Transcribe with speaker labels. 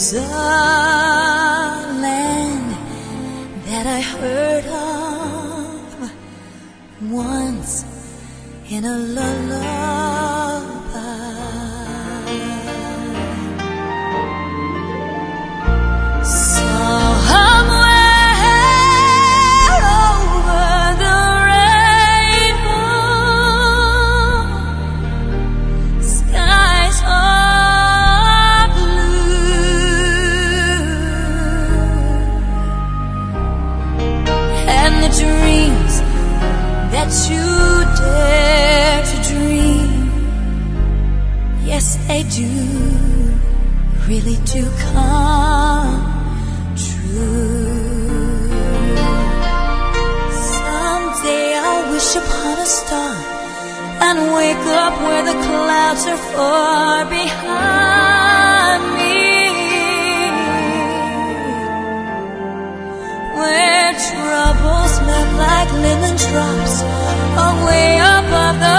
Speaker 1: There's a land that I heard of once in a lullaby. Somewhere over the rainbow, skies are blue, and the dreams that you dare to dream, yes they do, really do come true. Someday I'll wish upon a star and wake up where the clouds are far behind me, where troubles melt like lemon drops away above the